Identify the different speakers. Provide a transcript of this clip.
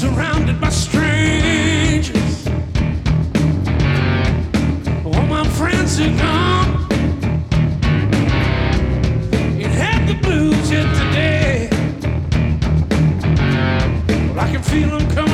Speaker 1: surrounded by strangers. All my friends are gone. Ain't had the blues yet today. Well, I can feel them coming.